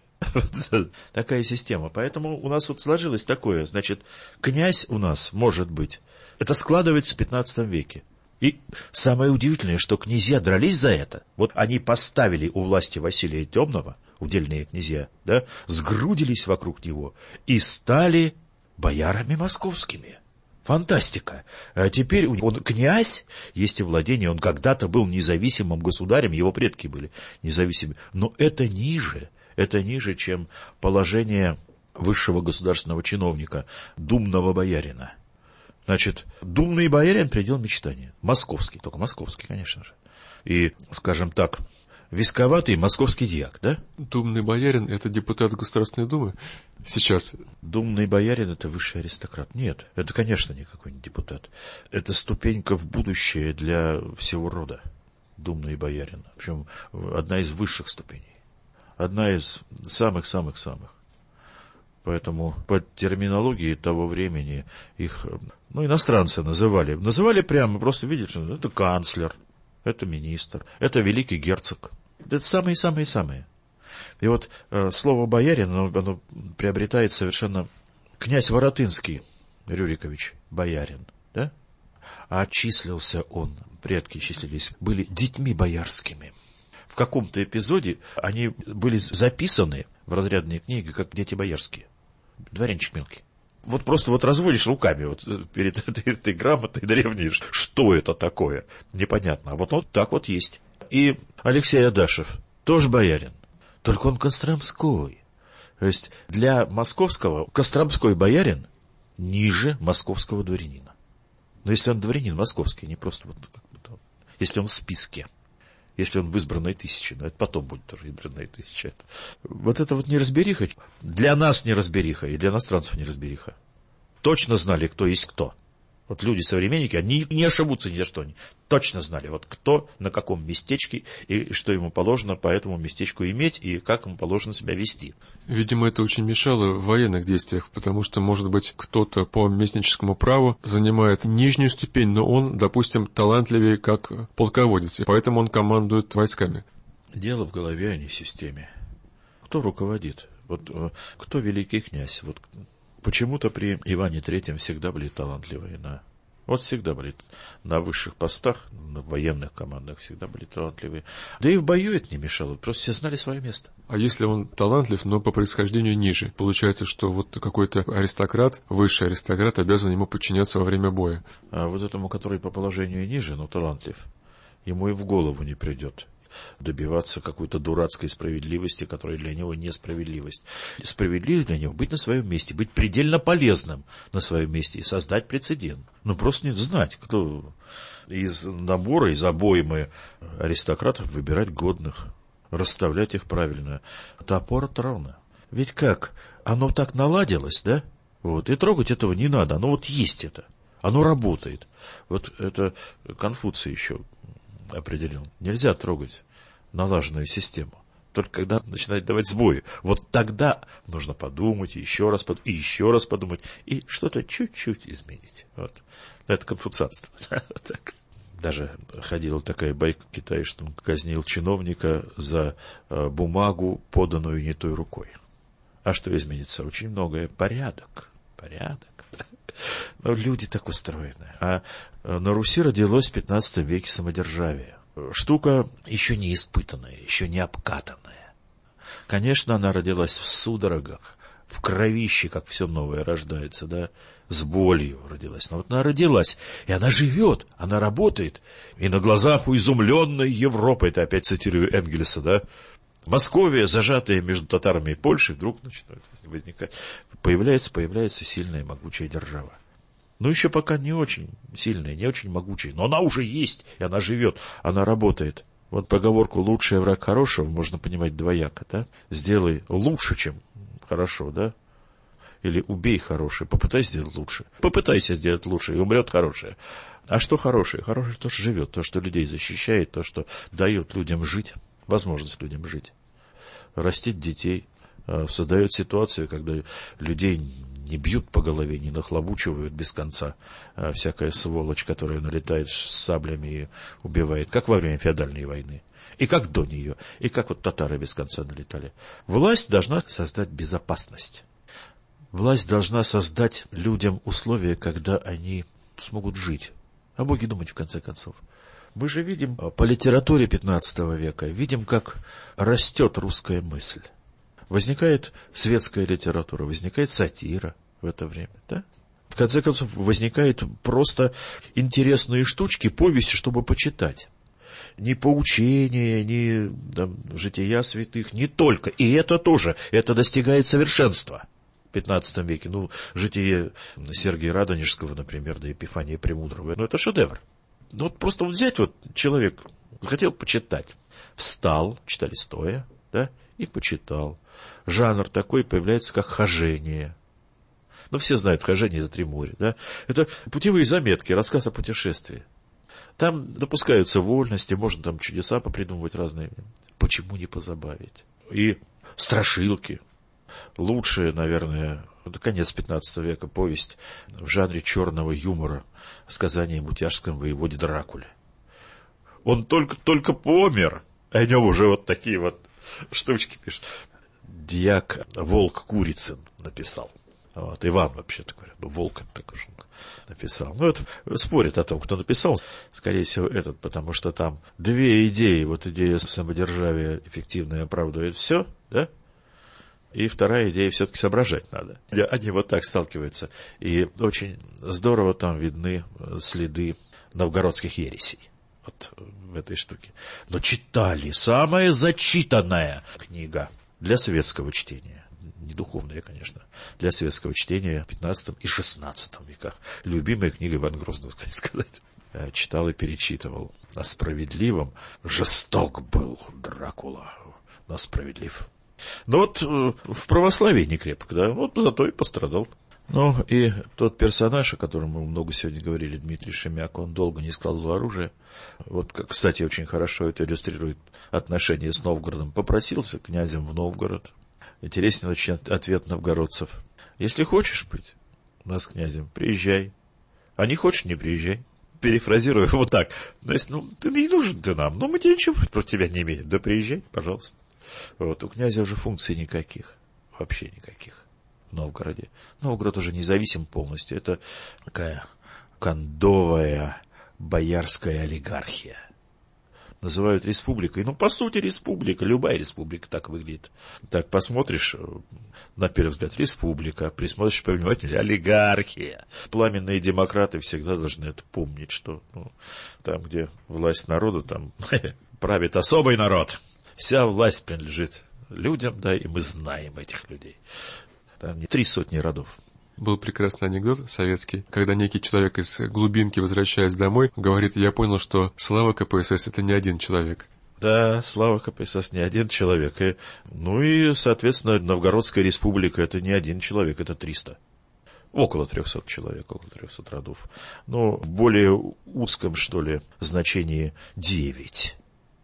Такая система. Поэтому у нас вот сложилось такое, значит, князь у нас, может быть, это складывается в 15 веке. И самое удивительное, что князья дрались за это. Вот они поставили у власти Василия Темного, удельные князья, да, сгрудились вокруг него и стали боярами московскими. Фантастика. А теперь он князь, есть и владение, он когда-то был независимым государем, его предки были независимыми. Но это ниже, чем положение высшего государственного чиновника, думного боярина. Значит, думный боярин — предел мечтания. Московский, только московский, конечно же. И, скажем так, висковатый московский дьяк, да? Думный боярин — это депутат Государственной Думы сейчас. Думный боярин — это высший аристократ. Нет, это, конечно, никакой не депутат. Это ступенька в будущее для всего рода. Думный боярин. Причем одна из высших ступеней. Одна из самых-самых-самых. Поэтому по терминологии того времени их, иностранцы называли. Называли прямо, просто видите, что это канцлер. Это министр, это великий герцог. Это самые-самые-самые. И вот слово «боярин», оно приобретает совершенно... Князь Воротынский, Рюрикович, боярин, да? А числился он, предки числились, были детьми боярскими. В каком-то эпизоде они были записаны в разрядные книги, как дети боярские. Дворянчик мелкий. Вот просто вот разводишь руками вот перед этой грамотой древней, что это такое, непонятно. А вот так вот есть. И Алексей Адашев, тоже боярин, только он костромской. То есть для московского костромской боярин ниже московского дворянина. Но если он дворянин московский, не просто вот как бы там, если он в списке, если он в избранной тысяче, но это потом будет тоже избранная тысяча. Вот это вот неразбериха. Для нас неразбериха, и для иностранцев неразбериха. Точно знали, кто есть кто. Вот люди-современники, они не ошибутся ни за что. Они точно знали, вот кто на каком местечке, и что ему положено по этому местечку иметь, и как ему положено себя вести. Видимо, это очень мешало в военных действиях, потому что, может быть, кто-то по местническому праву занимает нижнюю ступень, но он, допустим, талантливее как полководец, и поэтому он командует войсками. Дело в голове, а не в системе. Кто руководит? Вот кто великий князь? Вот почему-то при Иване III всегда были талантливые, да. Вот всегда были на высших постах, на военных командах всегда были талантливые. Да и в бою это не мешало, просто все знали свое место. А если он талантлив, но по происхождению ниже? Получается, что вот какой-то аристократ, высший аристократ, обязан ему подчиняться во время боя. А вот этому, который по положению ниже, но талантлив, ему и в голову не придет добиваться какой-то дурацкой справедливости, которая для него несправедливость. Справедливость для него быть на своем месте, быть предельно полезным на своем месте и создать прецедент. Ну, просто не знать, кто из набора, из обоймы аристократов выбирать годных, расставлять их правильно. Топор от равно. Ведь как? Оно так наладилось, да? Вот. И трогать этого не надо. Оно вот есть это. Оно работает. Вот это Конфуций еще определил. Нельзя трогать налаженную систему. Только когда начинает давать сбои. Вот тогда нужно подумать, еще раз подумать, и что-то чуть-чуть изменить. Вот. Это конфуцианство. Даже ходила такая байка в Китае, что он казнил чиновника за бумагу, поданную не той рукой. А что изменится? Очень многое. Порядок. Но люди так устроены. А на Руси родилось в 15 веке самодержавие. Штука еще не испытанная, еще не обкатанная. Конечно, она родилась в судорогах, в кровище, как все новое рождается, да, с болью родилась. Но вот она родилась, и она живет, она работает. И на глазах у изумленной Европы, это опять цитирую Энгельса, да, Московия, зажатая между татарами и Польшей, вдруг начинает возникать. Появляется сильная, могучая держава. Но еще пока не очень сильная, не очень могучая. Но она уже есть, и она живет, она работает. Вот поговорку «лучший враг хорошего» можно понимать двояко, да? Сделай лучше, чем хорошо, да? Или убей хорошее, попытайся сделать лучше. Попытайся сделать лучше, и умрет хорошее. А что хорошее? Хорошее то, что живет, то, что людей защищает, то, что дает людям жить. Возможность людям жить, растить детей, создает ситуацию, когда людей не бьют по голове, не нахлобучивают без конца всякая сволочь, которая налетает с саблями и убивает, как во время феодальной войны, и как до нее, и как вот татары без конца налетали. Власть должна создать безопасность. Власть должна создать людям условия, когда они смогут жить, о Боге думать в конце концов. Мы же видим по литературе 15 века, видим, как растет русская мысль. Возникает светская литература, возникает сатира в это время, да? В конце концов, возникают просто интересные штучки, повести, чтобы почитать. Ни поучения, ни жития святых, не только. И это тоже, это достигает совершенства. В 15 веке, житие Сергия Радонежского, например, да Епифания Премудрого, это шедевр. Вот просто взять, человек захотел почитать, встал, читали стоя, да, и почитал. Жанр такой появляется, как хожение. Все знают хожение за 3 моря, да. Это путевые заметки, рассказ о путешествии. Там допускаются вольности, можно там чудеса попридумывать разные. Почему не позабавить? И страшилки. Лучшие, наверное, конец 15 века повесть в жанре черного юмора, сказание о мутяжском воеводе Дракуле. Он только помер, а о нем уже вот такие вот штучки пишут. Дьяк Волк Курицын написал. Иван, вообще-то говоря, Волк такой написал. Это спорит о том, кто написал. Скорее всего, этот, потому что там 2 идеи. Вот идея самодержавия эффективно оправдывает все, да? И вторая идея, все-таки соображать надо. Они вот так сталкиваются. И очень здорово там видны следы новгородских ересей. Вот в этой штуке. Но читали. Самая зачитанная книга для светского чтения. Не духовная, конечно. Для светского чтения в 15 и 16 веках. Любимая книга Ивана Грозного, кстати сказать. Читал и перечитывал. О справедливом. Жесток был Дракула, но справедлив. Но в православии не крепко, да, зато и пострадал. И тот персонаж, о котором мы много сегодня говорили, Дмитрий Шемяк, он долго не складывал оружие. Кстати, очень хорошо это иллюстрирует отношения с Новгородом. Попросился князем в Новгород. Интересен очень ответ новгородцев. Если хочешь быть у нас князем, приезжай. А не хочешь, не приезжай. Перефразирую вот так. То есть, ты не нужен ты нам, мы тебе ничего против тебя не имеем. Да приезжай, пожалуйста. У князя уже функций никаких, вообще никаких в Новгороде. Новгород уже независим полностью. Это такая кондовая боярская олигархия. Называют республикой. Ну, по сути, республика. Любая республика так выглядит. Так посмотришь, на первый взгляд, республика. Присмотришь повнимательнее, олигархия. Пламенные демократы всегда должны это помнить, что там, где власть народа, там правит особый народ. Вся власть принадлежит людям, да, и мы знаем этих людей. Там не 300 родов. Был прекрасный анекдот советский, когда некий человек из глубинки, возвращаясь домой, говорит: я понял, что слава КПСС — это не один человек. Да, слава КПСС не один человек. И, соответственно, Новгородская республика — это не один человек, это 300. Около 300 человек, около 300 родов. В более узком, что ли, значении 9.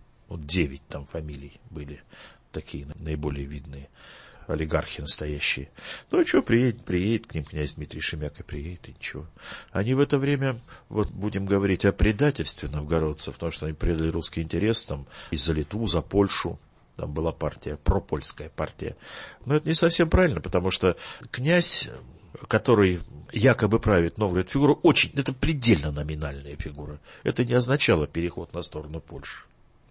9 там фамилий были, такие наиболее видные. Олигархи настоящие. Что, приедет к ним князь Дмитрий Шемяк, и приедет, и ничего. Они в это время, будем говорить о предательстве новгородцев, потому что они предали русский интерес, там, и за Литву, за Польшу, там была партия, пропольская партия. Но это не совсем правильно, потому что князь, который якобы правит Новгород, фигура это предельно номинальная фигура. Это не означало переход на сторону Польши.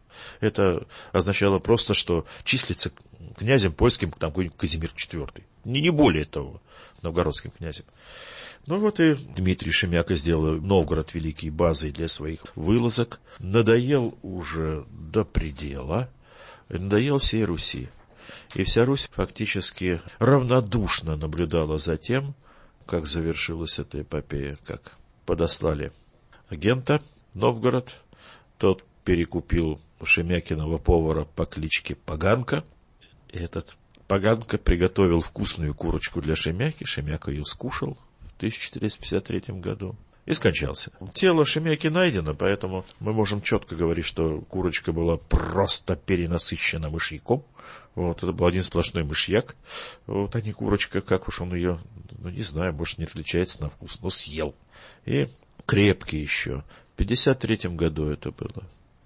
Это означало просто, что числится князем польским там какой-нибудь Казимир IV. Не более того, новгородским князем. И Дмитрий Шемяк сделал Новгород великой базой для своих вылазок. Надоел уже до предела. Надоел всей Руси. И вся Русь фактически равнодушно наблюдала за тем, как завершилась эта эпопея, как подослали агента в Новгород. Тот перекупил Шемякиного повара по кличке Поганка. И этот Поганка приготовил вкусную курочку для Шемяки. Шемяк ее скушал в 1453 году и скончался. Тело Шемяки найдено, поэтому мы можем четко говорить, что курочка была просто перенасыщена мышьяком. Это был один сплошной мышьяк. А не курочка, как уж он ее, не знаю, может, не отличается на вкус, но съел. И крепкий еще. В 1953 году это было. В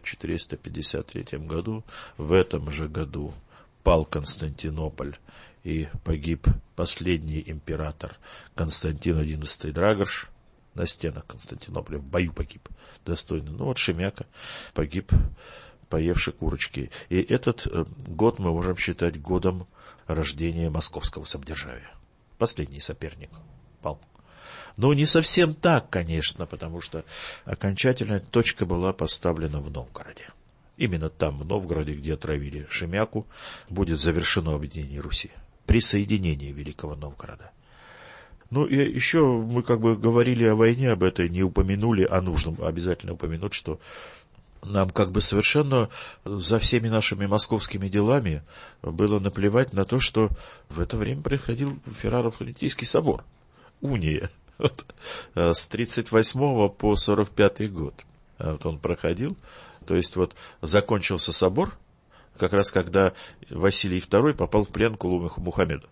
1453 году, в этом же году, пал Константинополь и погиб последний император Константин XI Драгош. На стенах Константинополя в бою погиб. Достойно. Шемяка погиб, поевший курочки. И этот год мы можем считать годом рождения московского самодержавия. Последний соперник пал. Не совсем так, конечно, потому что окончательная точка была поставлена в Новгороде. Именно там, в Новгороде, где отравили Шемяку, будет завершено объединение Руси. Присоединение Великого Новгорода. И еще мы говорили о войне, об этой не упомянули, а нужно обязательно упомянуть, что нам совершенно за всеми нашими московскими делами было наплевать на то, что в это время происходил Ферраро-Флорентийский собор. Уния. С 1938 по 1945 год он проходил. То есть закончился собор, как раз когда Василий II попал в плен к Улу Мухаммеду.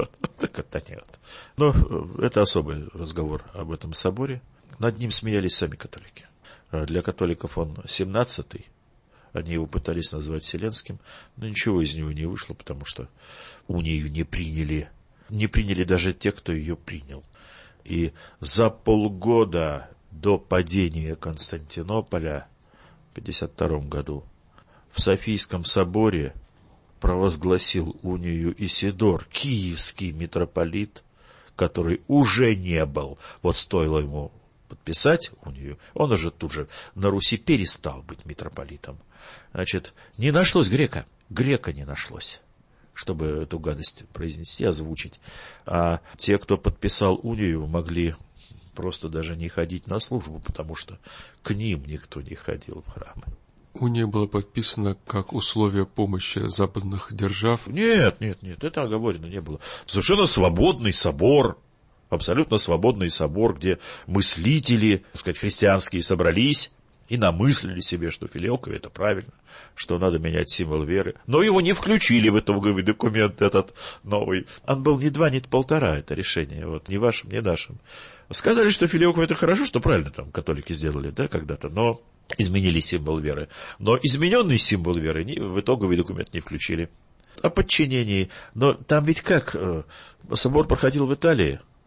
Но это особый разговор об этом соборе. Над ним смеялись сами католики. Для католиков он 17-й. Они его пытались назвать Вселенским, но ничего из него не вышло, потому что унию не приняли. Не приняли даже те, кто ее принял. И за полгода до падения Константинополя в 1952 году в Софийском соборе провозгласил унию Исидор, киевский митрополит, который уже не был. Стоило ему подписать унию, он уже тут же на Руси перестал быть митрополитом. Не нашлось грека не нашлось, чтобы эту гадость произнести, озвучить. А те, кто подписал унию, могли просто даже не ходить на службу, потому что к ним никто не ходил в храмы. Уния была подписана как условие помощи западных держав? Нет, это оговорено не было. Совершенно свободный собор, абсолютно свободный собор, где мыслители, христианские собрались и намыслили себе, что Филиокове это правильно, что надо менять символ веры. Но его не включили в итоговый документ этот новый. Он был ни 2, ни 1,5, это решение, ни вашим, ни нашим. Сказали, что Филиокове это хорошо, что правильно там католики сделали, когда-то, но изменили символ веры. Но измененный символ веры в итоговый документ не включили. О подчинении. Но там ведь как? Собор проходил в Италии.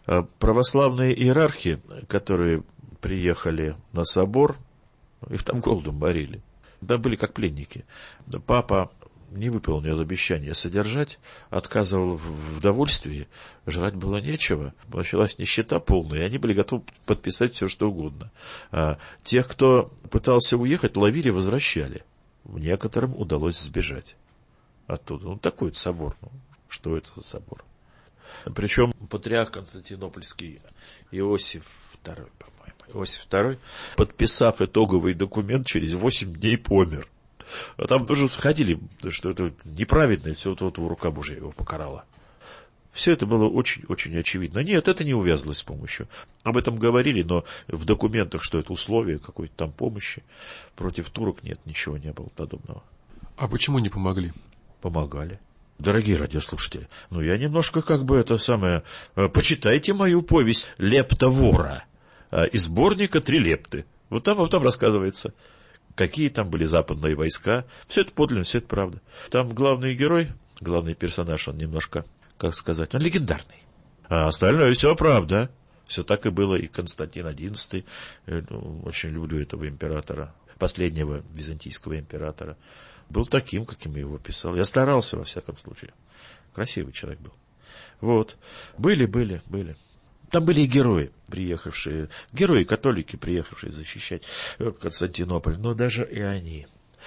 Православные иерархи, которые приехали на собор, их там голодом морили, да были как пленники. Папа не выполнил обещание содержать, отказывал в довольствии, жрать было нечего, началась нищета полная, и они были готовы подписать все, что угодно. Тех, кто пытался уехать, ловили, возвращали. Некоторым удалось сбежать оттуда. Ну, такой вот собор. Ну, что это за собор? Причем патриарх Константинопольский Иосиф II, по-моему, Иосиф II, подписав итоговый документ, через 8 дней помер. А там тоже ходили, что это неправедно, все вот рука Божья его покарала. Все это было очень-очень очевидно. Нет, это не увязлось с помощью. Об этом говорили, но в документах, что это условие какой-то там помощи. Против турок нет, ничего не было подобного. А почему не помогли? Помогали. Дорогие радиослушатели, я немножко почитайте мою повесть «Лепта вора» из сборника «Три лепты». Вот там рассказывается, какие там были западные войска. Все это подлинно, все это правда. Там главный герой, главный персонаж, он немножко, как сказать, он легендарный. А остальное все правда. Все так и было. И Константин XI, очень люблю этого императора, последнего византийского императора, был таким, каким я его писал. Я старался, во всяком случае. Красивый человек был. Вот. Были. Там были и герои, приехавшие, герои-католики, приехавшие защищать Константинополь. Но даже и они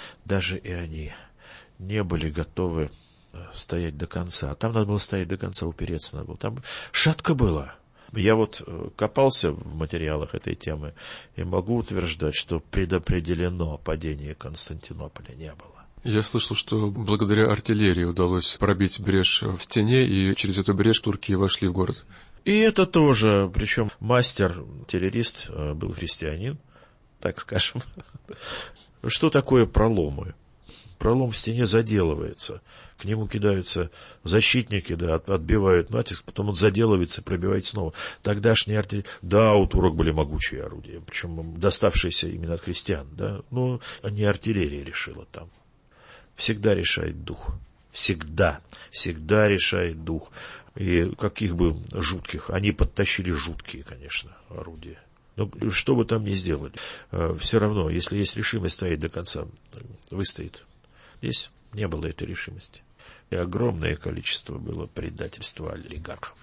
не были готовы стоять до конца. Там надо было стоять до конца, упереться надо было. Там шатко было. Я копался в материалах этой темы и могу утверждать, что предопределено падение Константинополя не было. Я слышал, что благодаря артиллерии удалось пробить брешь в стене, и через эту брешь турки вошли в город. И это тоже, причем мастер-террорист был христианин, так скажем. Что такое проломы? Пролом в стене заделывается, к нему кидаются защитники, отбивают натиск, потом он заделывается, пробивает снова. Тогдашние артиллерии... Да, у турок были могучие орудия, причем доставшиеся именно от христиан, но не артиллерия решила там. Всегда решает дух. Всегда решает дух. И каких бы жутких, они подтащили жуткие, конечно, орудия. Но что бы там ни сделали, все равно, если есть решимость стоять до конца, выстоит. Здесь не было этой решимости. И огромное количество было предательства олигархов.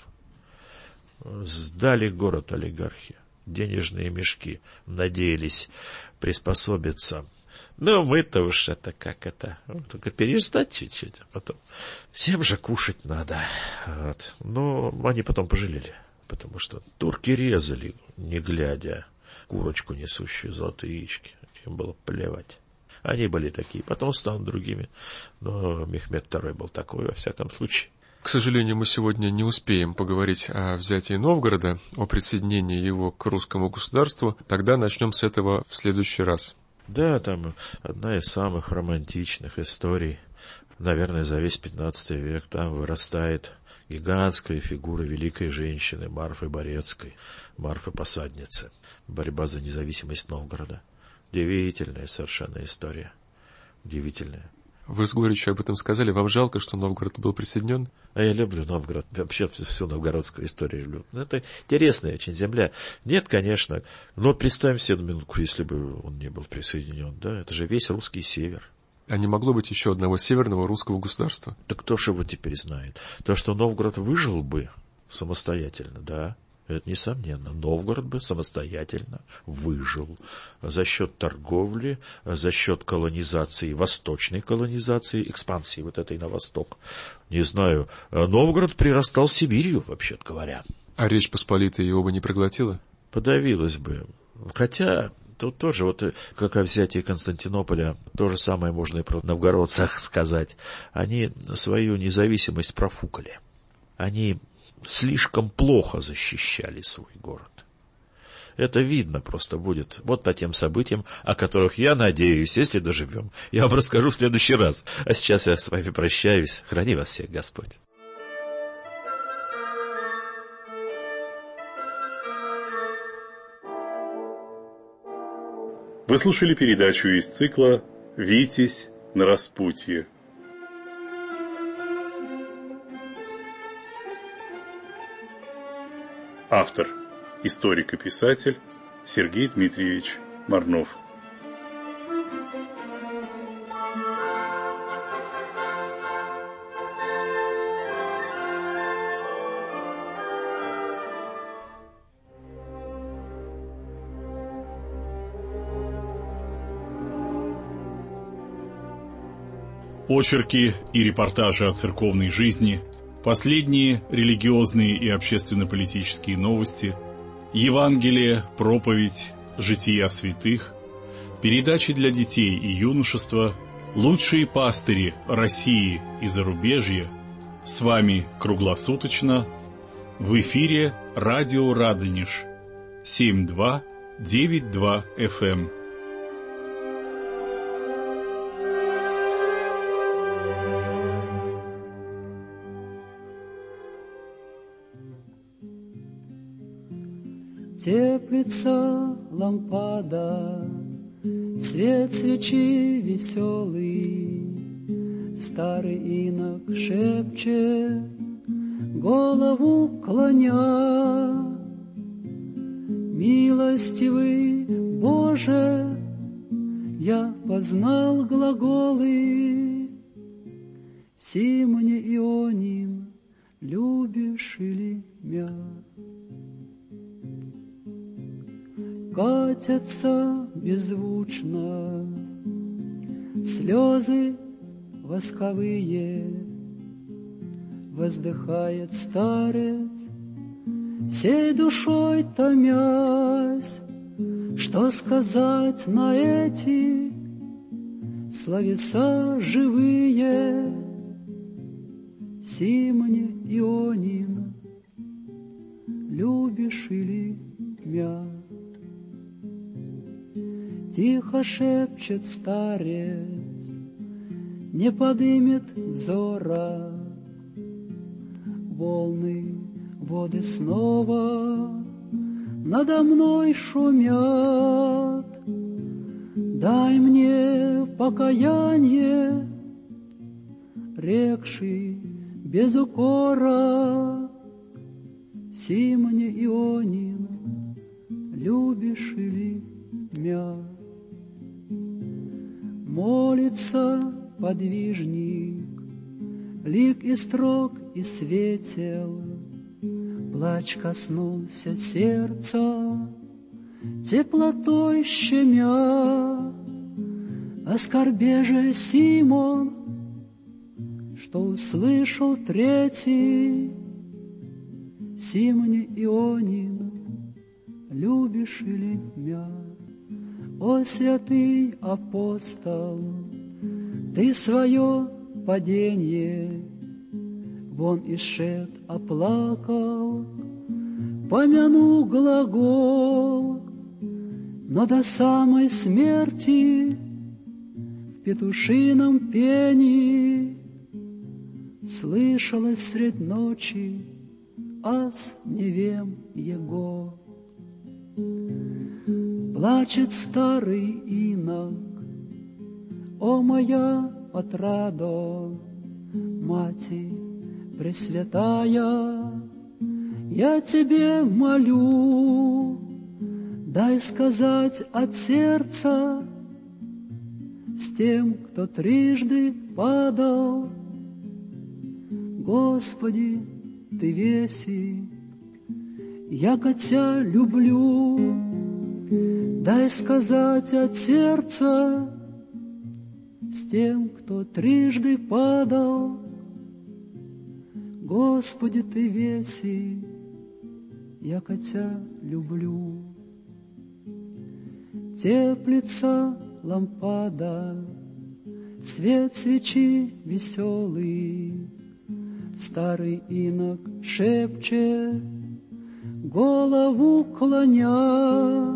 Сдали город олигархи. Денежные мешки надеялись приспособиться. Но мы-то уж только переждать чуть-чуть, а потом всем же кушать надо. Вот. Но они потом пожалели, потому что турки резали, не глядя, курочку, несущую золотые яички. Им было плевать. Они были такие, потом станут другими. Но Мехмед II был такой, во всяком случае. К сожалению, мы сегодня не успеем поговорить о взятии Новгорода, о присоединении его к русскому государству. Тогда начнем с этого в следующий раз. Да, там одна из самых романтичных историй, наверное, за весь 15 век. Там вырастает гигантская фигура великой женщины Марфы Борецкой, Марфы-посадницы. Борьба за независимость Новгорода. Удивительная совершенно история. Удивительная. Вы с горечью об этом сказали. Вам жалко, что Новгород был присоединен? А я люблю Новгород. Вообще всю новгородскую историю люблю. Это интересная очень земля. Нет, конечно. Но представим себе на минутку, если бы он не был присоединен. Да, это же весь русский север. А не могло быть еще одного северного русского государства? Да кто ж его теперь знает? То, что Новгород выжил бы самостоятельно, да, это несомненно. Новгород бы самостоятельно выжил за счет торговли, за счет колонизации, восточной колонизации, экспансии вот этой на восток. Не знаю, Новгород прирастал Сибирью, вообще-то говоря. А Речь Посполитая его бы не проглотила? Подавилась бы. Хотя... Тут тоже, как о взятии Константинополя, то же самое можно и про новгородцах сказать. Они свою независимость профукали. Они слишком плохо защищали свой город. Это видно просто будет вот по тем событиям, о которых я надеюсь, если доживем, я вам расскажу в следующий раз. А сейчас я с вами прощаюсь. Храни вас всех Господь. Вы слушали передачу из цикла «Витязь на распутье». Автор – историк и писатель Сергей Дмитриевич Марнов. Очерки и репортажи о церковной жизни, последние религиозные и общественно-политические новости, Евангелие, проповедь, жития святых, передачи для детей и юношества, лучшие пастыри России и зарубежья. С вами круглосуточно в эфире радио Радонеж 7292 FM. Теплится лампада, свет свечи веселый, старый инок шепчет, голову клоня. Милостивый Боже, я познал глаголы, Симоне Ионин, любишь ли мя? Катятся беззвучно слезы восковые, воздыхает старец, всей душой томясь, что сказать на эти словеса живые. Симоне Ионин, любишь ли мя? Тихо шепчет старец, не подымет взора. Волны, воды снова надо мной шумят. Дай мне покаяние, рекший без укора. Симоне Ионин, любишь ли мя? Молится подвижник, лик и строг и светел, плач коснулся сердца, теплотой щемя. О скорбе же Симон, что услышал третий. Симоне Ионин, любишь ли мя? О святый апостол, ты свое падение вон исшед оплакал, помяну глагол, но до самой смерти в петушином пении слышалось средь ночи аз невем его. Плачет старый инок, о моя отрадо, Мати Пресвятая, я тебе молю, дай сказать от сердца с тем, кто трижды падал. Господи, ты веси, яко Тя люблю. Дай сказать от сердца с тем, кто трижды падал. Господи, ты веси, яко Тя люблю. Теплится лампада, свет свечи веселый, старый инок шепчет, голову клоня.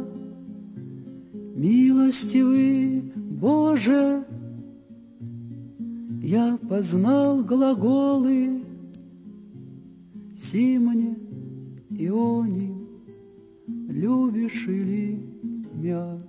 Милостивый Боже, я познал глаголы. Симоне Ионин, любишь ли мя?